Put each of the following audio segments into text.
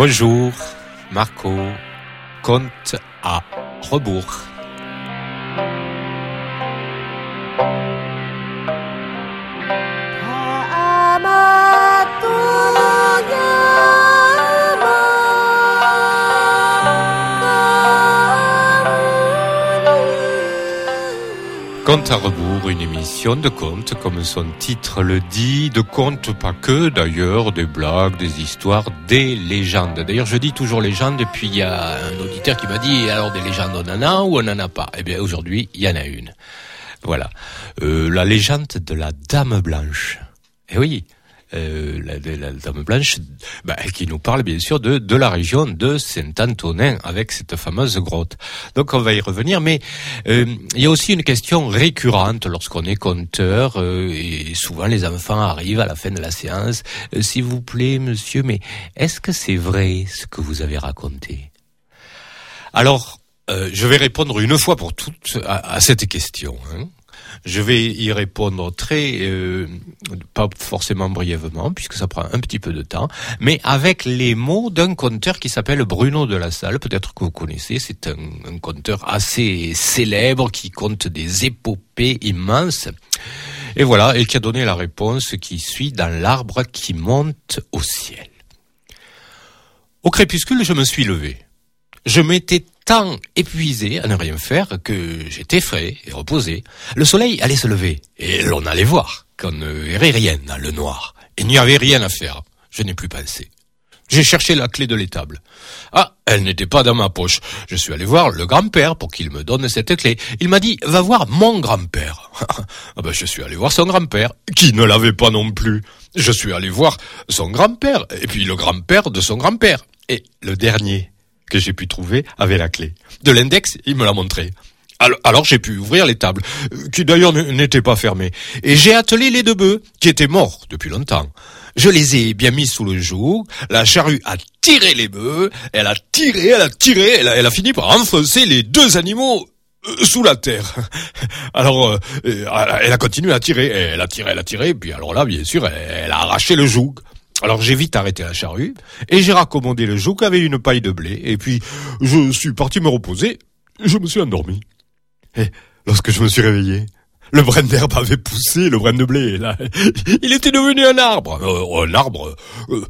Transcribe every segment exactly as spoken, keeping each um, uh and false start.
Bonjour, Marco, compte à rebours. Conte à rebours, une émission de contes, comme son titre le dit, de contes pas que d'ailleurs, des blagues, des histoires, des légendes. D'ailleurs, je dis toujours légendes, et puis il y a un auditeur qui m'a dit, alors des légendes on en a ou on en a pas? Eh bien, aujourd'hui, il y en a une. Voilà. Euh, la légende de la Dame Blanche. Eh oui. Euh, la, la, la Dame Blanche, bah, qui nous parle bien sûr de, de la région de Saint-Antonin avec cette fameuse grotte. Donc on va y revenir, mais euh, il y a aussi une question récurrente lorsqu'on est conteur, euh, et souvent les enfants arrivent à la fin de la séance. Euh, S'il vous plaît, monsieur, mais est-ce que c'est vrai ce que vous avez raconté? Alors, euh, je vais répondre une fois pour toutes à, à cette question, hein. Je vais y répondre très, euh, pas forcément brièvement, puisque ça prend un petit peu de temps, mais avec les mots d'un conteur qui s'appelle Bruno de la Salle, peut-être que vous connaissez, c'est un, un conteur assez célèbre qui conte des épopées immenses. Et voilà, et qui a donné la réponse qui suit dans l'arbre qui monte au ciel. Au crépuscule, je me suis levé. Je m'étais tant épuisé à ne rien faire que j'étais frais et reposé. Le soleil allait se lever et l'on allait voir qu'on ne verrait rien dans le noir. Il n'y avait rien à faire. Je n'ai plus pensé. J'ai cherché la clé de l'étable. Ah, elle n'était pas dans ma poche. Je suis allé voir le grand-père pour qu'il me donne cette clé. Il m'a dit, va voir mon grand-père. Ah ben, je suis allé voir son grand-père, qui ne l'avait pas non plus. Je suis allé voir son grand-père, et puis le grand-père de son grand-père. Et le dernier que j'ai pu trouver avait la clé. De l'index, il me l'a montré. Alors, alors j'ai pu ouvrir les tables, qui d'ailleurs n'étaient pas fermées. Et j'ai attelé les deux bœufs, qui étaient morts depuis longtemps. Je les ai bien mis sous le joug, la charrue a tiré les bœufs, elle a tiré, elle a tiré, elle a, elle a fini par enfoncer les deux animaux euh, sous la terre. Alors, euh, elle a continué à tirer, elle a tiré, elle a tiré, puis alors là, bien sûr, elle, elle a arraché le joug. Alors j'ai vite arrêté la charrue, et j'ai raccommodé le joug avec une paille de blé, et puis je suis parti me reposer, et je me suis endormi. Et lorsque je me suis réveillé, le brin d'herbe avait poussé, le brin de blé, là, il était devenu un arbre, euh, un arbre euh,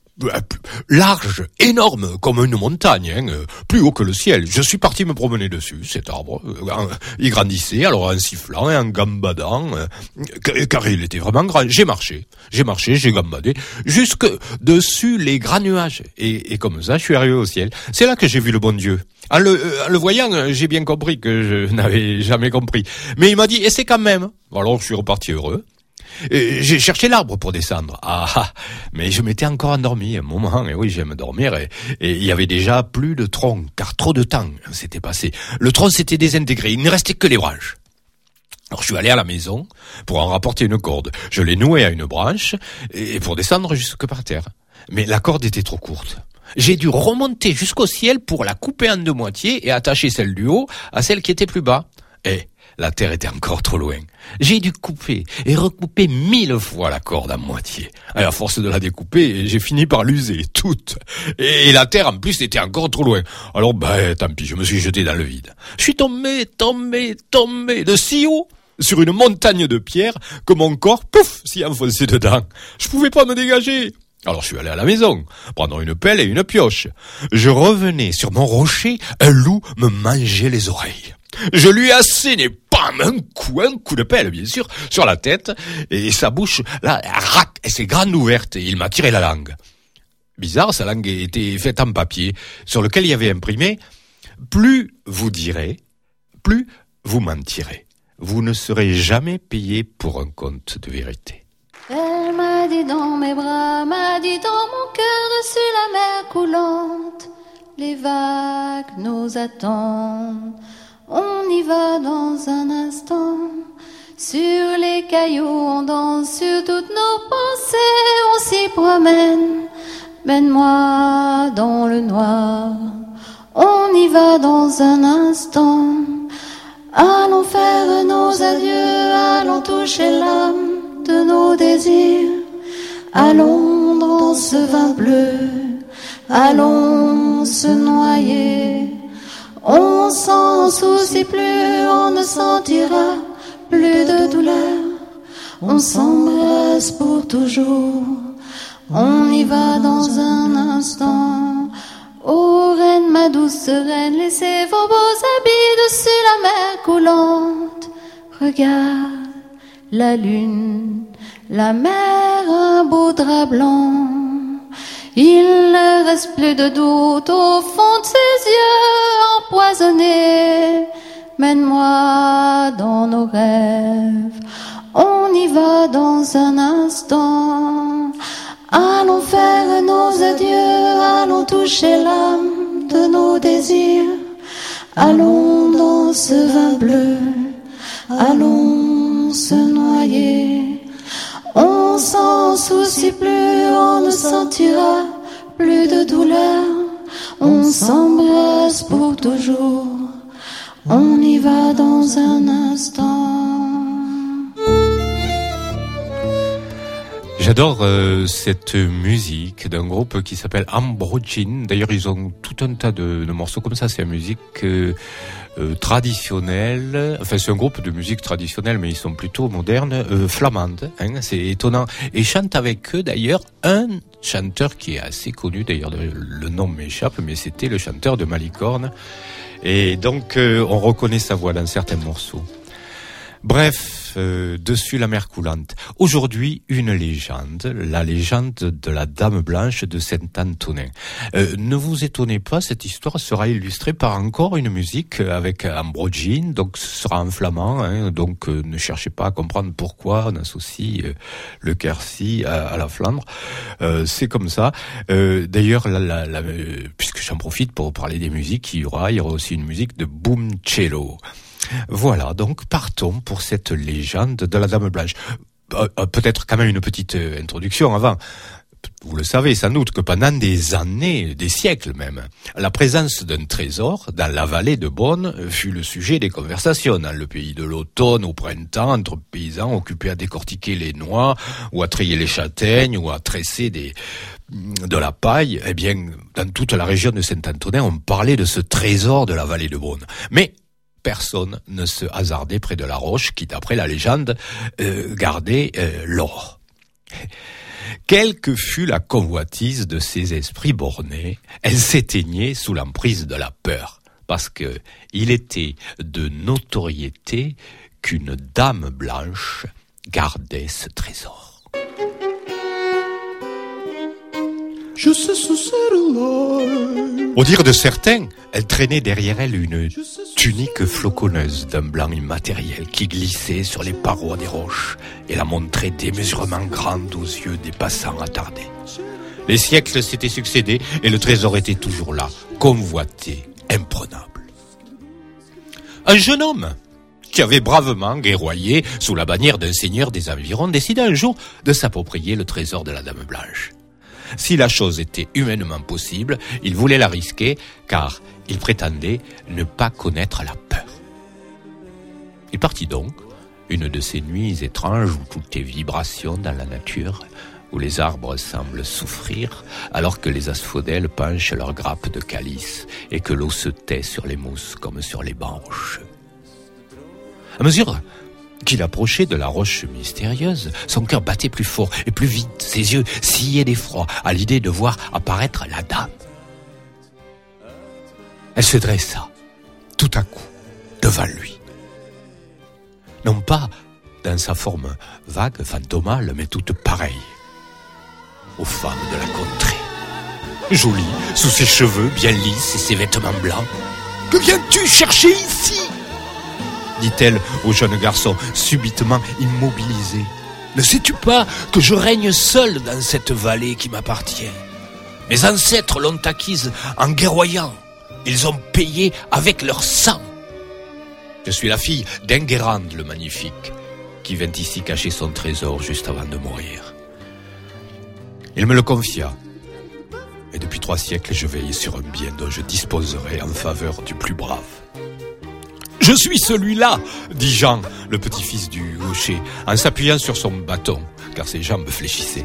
large, énorme, comme une montagne, hein, plus haut que le ciel. Je suis parti me promener dessus, cet arbre. Il grandissait, alors en sifflant et en gambadant, car il était vraiment grand. J'ai marché, j'ai marché, j'ai gambadé, jusque dessus les grands nuages. Et, et comme ça, je suis arrivé au ciel. C'est là que j'ai vu le bon Dieu. En le, en le voyant, j'ai bien compris que je n'avais jamais compris. Mais il m'a dit, essaie quand même. Alors je suis reparti heureux. Et j'ai cherché l'arbre pour descendre. Ah, mais je m'étais encore endormi un moment. Et oui, j'aime dormir. Et, et il y avait déjà plus de tronc, car trop de temps s'était passé. Le tronc s'était désintégré. Il ne restait que les branches. Alors je suis allé à la maison pour en rapporter une corde. Je l'ai nouée à une branche et pour descendre jusque par terre. Mais la corde était trop courte. J'ai dû remonter jusqu'au ciel pour la couper en deux moitiés et attacher celle du haut à celle qui était plus bas. Et la terre était encore trop loin. J'ai dû couper et recouper mille fois la corde à moitié. Et à force de la découper, j'ai fini par l'user toute. Et la terre, en plus, était encore trop loin. Alors, ben, tant pis, je me suis jeté dans le vide. Je suis tombé, tombé, tombé de si haut sur une montagne de pierres que mon corps, pouf, s'y enfonçait dedans. Je pouvais pas me dégager. Alors je suis allé à la maison, prendre une pelle et une pioche. Je revenais sur mon rocher, un loup me mangeait les oreilles. Je lui ai asséné, bam, un coup, un coup de pelle, bien sûr, sur la tête, et sa bouche, là, rac, elle s'est grande ouverte, et il m'a tiré la langue. Bizarre, sa langue était faite en papier, sur lequel il y avait imprimé « Plus vous direz, plus vous mentirez. Vous ne serez jamais payé pour un conte de vérité. » Elle m'a dit dans mes bras, m'a dit dans mon cœur, sur la mer coulante, les vagues nous attendent. On y va dans un instant, sur les cailloux on danse, sur toutes nos pensées on s'y promène. Mène-moi dans le noir, on y va dans un instant. Allons faire nos adieux, allons toucher l'âme de nos désirs. Allons dans ce vin bleu, allons se noyer. On s'en soucie plus, on ne sentira plus de douleur. On s'embrasse pour toujours, on y va dans un instant. Ô reine, ma douce reine, laissez vos beaux habits dessus la mer coulante. Regarde la lune, la mer, un beau drap blanc. Il ne reste plus de doute au fond de ses yeux empoisonnés. Mène-moi dans nos rêves, on y va dans un instant. Allons faire nos adieux, allons toucher l'âme de nos désirs. Allons dans ce vin bleu, allons se noyer. On s'en soucie plus, on ne sentira plus de douleur. On s'embrasse pour toujours, on y va dans un instant. J'adore euh, cette musique d'un groupe qui s'appelle Ambrogin. D'ailleurs, ils ont tout un tas de, de morceaux comme ça. C'est une musique euh, euh, traditionnelle. Enfin, c'est un groupe de musique traditionnelle, mais ils sont plutôt modernes, euh, flamandes. Hein, c'est étonnant. Et chante avec eux, d'ailleurs, un chanteur qui est assez connu. D'ailleurs, le, le nom m'échappe, mais c'était le chanteur de Malicorne. Et donc, euh, on reconnaît sa voix dans certains morceaux. Bref, euh, dessus la mer coulante. Aujourd'hui, une légende, la légende de la Dame Blanche de Saint-Antonin. Euh, ne vous étonnez pas, cette histoire sera illustrée par encore une musique avec Ambrogin, donc ce sera en flamand, hein, donc euh, ne cherchez pas à comprendre pourquoi on associe euh, le Quercy à, à la Flandre. Euh, c'est comme ça. Euh, d'ailleurs, la, la, la, euh, puisque j'en profite pour parler des musiques, il y aura, il y aura aussi une musique de Boom Cello. Voilà, donc partons pour cette légende de la Dame Blanche. Euh, euh, peut-être quand même une petite euh, introduction avant. Vous le savez sans doute que pendant des années, des siècles même, la présence d'un trésor dans la vallée de Beaune fut le sujet des conversations dans le pays de l'automne au printemps entre paysans occupés à décortiquer les noix ou à trier les châtaignes ou à tresser des, de la paille. Eh bien, dans toute la région de Saint-Antonin, on parlait de ce trésor de la vallée de Beaune. Mais personne ne se hasardait près de la roche qui, d'après la légende, euh, gardait euh, l'or. Quelle que fût la convoitise de ces esprits bornés, elle s'éteignait sous l'emprise de la peur, parce que il était de notoriété qu'une dame blanche gardait ce trésor. Je sais ce là. Au dire de certains, elle traînait derrière elle une tunique floconneuse d'un blanc immatériel qui glissait sur les parois des roches et la montrait démesurément grande aux yeux des passants attardés. Les siècles s'étaient succédés et le trésor était toujours là, convoité, imprenable. Un jeune homme qui avait bravement guerroyé sous la bannière d'un seigneur des environs décida un jour de s'approprier le trésor de la Dame Blanche. Si la chose était humainement possible, il voulait la risquer, car il prétendait ne pas connaître la peur. Il partit donc, une de ces nuits étranges où tout est vibration dans la nature, où les arbres semblent souffrir, alors que les asphodèles penchent leurs grappes de calice et que l'eau se tait sur les mousses comme sur les bancs rocheux. À mesure qu'il approchait de la roche mystérieuse, son cœur battait plus fort et plus vite, ses yeux sillaient d'effroi à l'idée de voir apparaître la dame. Elle se dressa, tout à coup, devant lui. Non pas dans sa forme vague, fantomale, mais toute pareille aux femmes de la contrée. Jolie, sous ses cheveux bien lisses et ses vêtements blancs. « Que viens-tu chercher ici ?» dit-elle au jeune garçon, subitement immobilisé. « Ne sais-tu pas que je règne seul dans cette vallée qui m'appartient ? Mes ancêtres l'ont acquise en guerroyant. Ils ont payé avec leur sang. Je suis la fille d'Enguerrand le Magnifique, qui vint ici cacher son trésor juste avant de mourir. Il me le confia. Et depuis trois siècles, je veille sur un bien dont je disposerai en faveur du plus brave. » « Je suis celui-là, dit Jean, le petit-fils du gaucher, en s'appuyant sur son bâton, car ses jambes fléchissaient.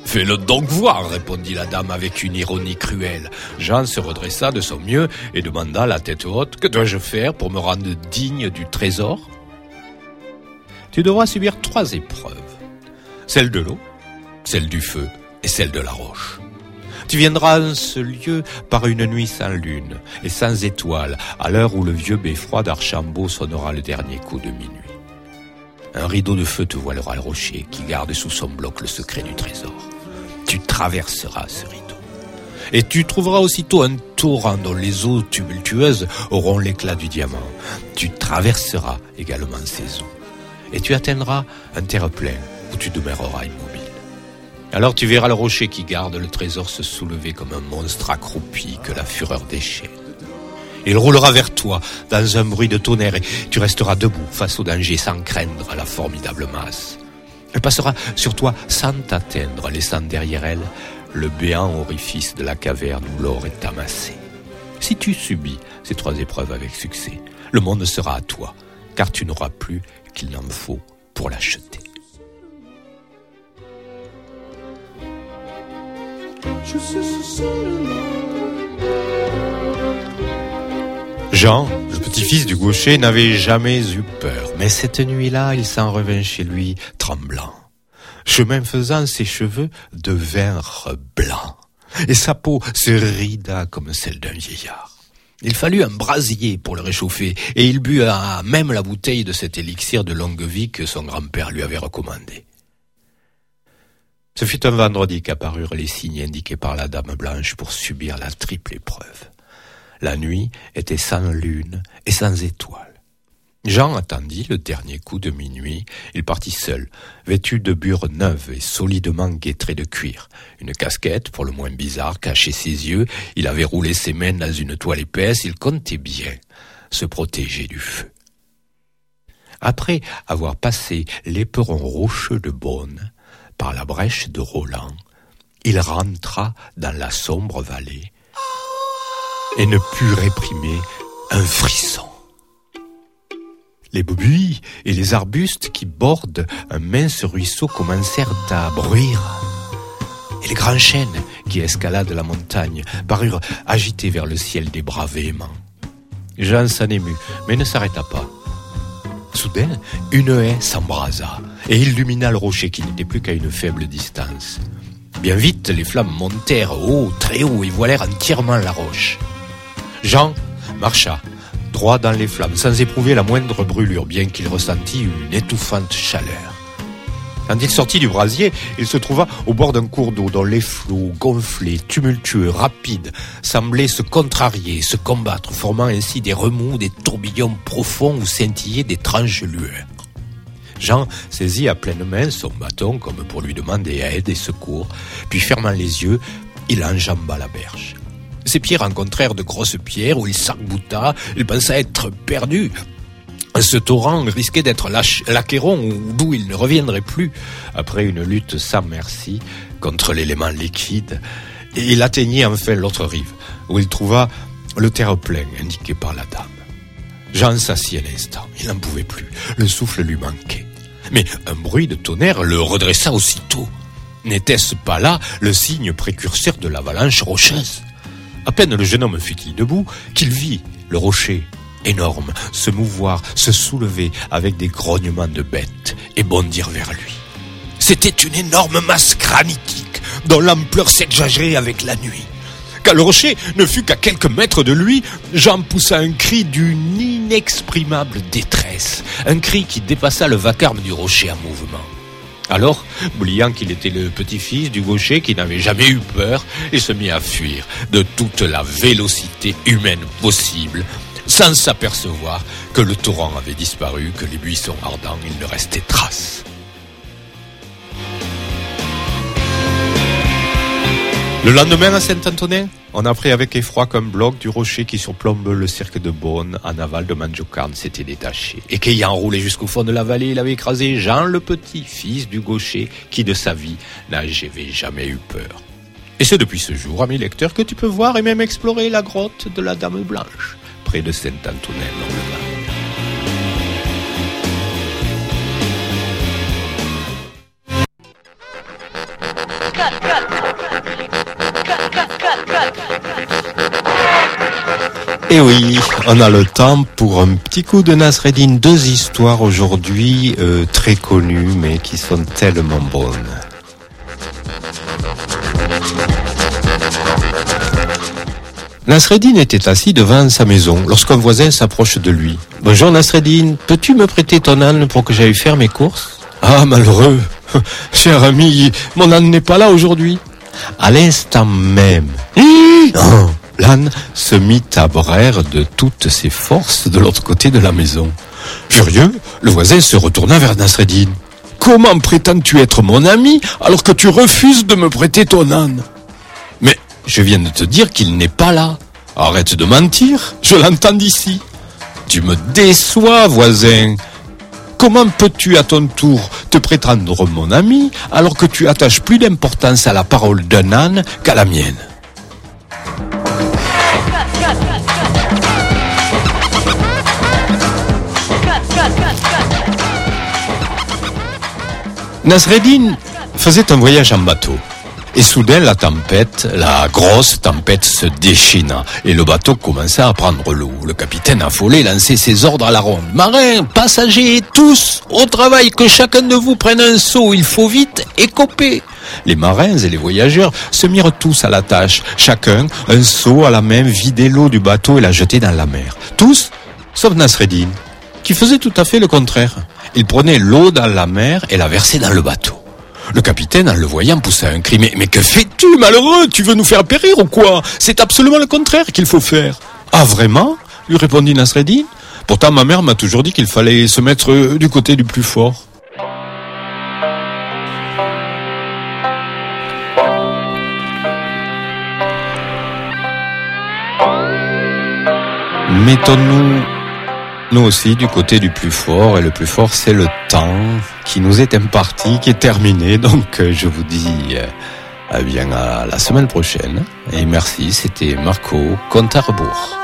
Fais-le donc voir, répondit la dame avec une ironie cruelle. Jean se redressa de son mieux et demanda la tête haute, que dois-je faire pour me rendre digne du trésor? Tu devras subir trois épreuves. Celle de l'eau, celle du feu et celle de la roche. Tu viendras en ce lieu par une nuit sans lune et sans étoiles, à l'heure où le vieux beffroi d'Archambault sonnera le dernier coup de minuit. Un rideau de feu te voilera le rocher qui garde sous son bloc le secret du trésor. Tu traverseras ce rideau. Et tu trouveras aussitôt un torrent dont les eaux tumultueuses auront l'éclat du diamant. Tu traverseras également ces eaux. Et tu atteindras un terre-plein où tu demeureras immobile. Alors tu verras le rocher qui garde le trésor se soulever comme un monstre accroupi que la fureur déchaîne. Il roulera vers toi dans un bruit de tonnerre et tu resteras debout face au danger sans craindre la formidable masse. Elle passera sur toi sans t'atteindre, laissant derrière elle le béant orifice de la caverne où l'or est amassé. Si tu subis ces trois épreuves avec succès, le monde sera à toi, car tu n'auras plus qu'il en faut pour l'acheter. Jean, le petit-fils du gaucher, n'avait jamais eu peur, mais cette nuit-là, il s'en revint chez lui tremblant. Chemin faisant, ses cheveux devinrent blancs, et sa peau se rida comme celle d'un vieillard. Il fallut un brasier pour le réchauffer, et il but à même la bouteille de cet élixir de longue vie que son grand-père lui avait recommandé. Ce fut un vendredi qu'apparurent les signes indiqués par la Dame Blanche pour subir la triple épreuve. La nuit était sans lune et sans étoiles. Jean attendit le dernier coup de minuit. Il partit seul, vêtu de bure neuve et solidement guêtré de cuir. Une casquette, pour le moins bizarre, cachait ses yeux. Il avait roulé ses mains dans une toile épaisse. Il comptait bien se protéger du feu. Après avoir passé l'éperon rocheux de Beaune, par la brèche de Roland, il rentra dans la sombre vallée et ne put réprimer un frisson. Les buis et les arbustes qui bordent un mince ruisseau commencèrent à bruire, et les grands chênes qui escaladent la montagne parurent agités vers le ciel des bras véhéments. Jean s'en émut, mais ne s'arrêta pas. Soudain, une haie s'embrasa et illumina le rocher qui n'était plus qu'à une faible distance. Bien vite, les flammes montèrent haut, très haut, et voilèrent entièrement la roche. Jean marcha droit dans les flammes, sans éprouver la moindre brûlure, bien qu'il ressentît une étouffante chaleur. Quand il sortit du brasier, il se trouva au bord d'un cours d'eau dont les flots, gonflés, tumultueux, rapides, semblaient se contrarier, se combattre, formant ainsi des remous, des tourbillons profonds où scintillaient d'étranges lueurs. Jean saisit à pleine main son bâton comme pour lui demander aide et secours, puis fermant les yeux, il enjamba la berge. Ses pieds rencontrèrent de grosses pierres où il s'arc-bouta, il pensa être perdu. Ce torrent risquait d'être l'Achéron d'où il ne reviendrait plus après une lutte sans merci contre l'élément liquide. Et il atteignit enfin l'autre rive, où il trouva le terre-plein indiqué par la dame. Jean s'assit un instant, il n'en pouvait plus, le souffle lui manquait. Mais un bruit de tonnerre le redressa aussitôt. N'était-ce pas là le signe précurseur de l'avalanche rocheuse? À peine le jeune homme fut-il debout qu'il vit le rocher énorme se mouvoir, se soulever avec des grognements de bêtes et bondir vers lui. C'était une énorme masse granitique dont l'ampleur s'exagérait avec la nuit. Quand le rocher ne fut qu'à quelques mètres de lui, Jean poussa un cri d'une inexprimable détresse, un cri qui dépassa le vacarme du rocher en mouvement. Alors, oubliant qu'il était le petit-fils du gaucher qui n'avait jamais eu peur, il se mit à fuir de toute la vélocité humaine possible, sans s'apercevoir que le torrent avait disparu, que les buissons ardents, il ne restait trace. Le lendemain à Saint-Antonin, on apprit avec effroi qu'un bloc du rocher qui surplombe le cirque de Beaune, en aval de Manjocarne, s'était détaché, et qu'ayant roulé jusqu'au fond de la vallée, il avait écrasé Jean le petit, fils du gaucher, qui de sa vie n'avait jamais eu peur. Et c'est depuis ce jour, ami lecteur, que tu peux voir et même explorer la grotte de la Dame Blanche, près de Saint-Antonin dans le Var. Et oui, on a le temps pour un petit coup de Nasreddin. Deux histoires aujourd'hui euh, très connues, mais qui sont tellement bonnes. Nasreddin était assis devant sa maison lorsqu'un voisin s'approche de lui. « Bonjour Nasreddin, peux-tu me prêter ton âne pour que j'aille faire mes courses ?»« Ah malheureux, cher ami, mon âne n'est pas là aujourd'hui. » À l'instant même, oh, l'âne se mit à braire de toutes ses forces de l'autre côté de la maison. Furieux, le voisin se retourna vers Nasreddin. « Comment prétends-tu être mon ami alors que tu refuses de me prêter ton âne ? » Mais je viens de te dire qu'il n'est pas là. Arrête de mentir, je l'entends d'ici. Tu me déçois, voisin. Comment peux-tu à ton tour te prétendre mon ami alors que tu attaches plus d'importance à la parole d'un âne qu'à la mienne ? Nasreddin faisait un voyage en bateau. Et soudain, la tempête, la grosse tempête se déchaîna et le bateau commença à prendre l'eau. Le capitaine affolé lançait ses ordres à la ronde. « Marins, passagers, tous, au travail, que chacun de vous prenne un seau, il faut vite écoper !» Les marins et les voyageurs se mirent tous à la tâche. Chacun, un seau à la main, vidait l'eau du bateau et la jetait dans la mer. Tous, sauf Nasreddin, qui faisait tout à fait le contraire. Il prenait l'eau dans la mer et la versait dans le bateau. Le capitaine, en le voyant, poussa un cri. « Mais, mais que fais-tu, malheureux ? Tu veux nous faire périr ou quoi ? C'est absolument le contraire qu'il faut faire. »« Ah, vraiment ?» lui répondit Nasreddin. « Pourtant, ma mère m'a toujours dit qu'il fallait se mettre du côté du plus fort. » Mettons-nous nous aussi du côté du plus fort, et le plus fort c'est le temps qui nous est imparti, qui est terminé. Donc je vous dis eh bien à la semaine prochaine et merci, c'était Marco, compte à rebours.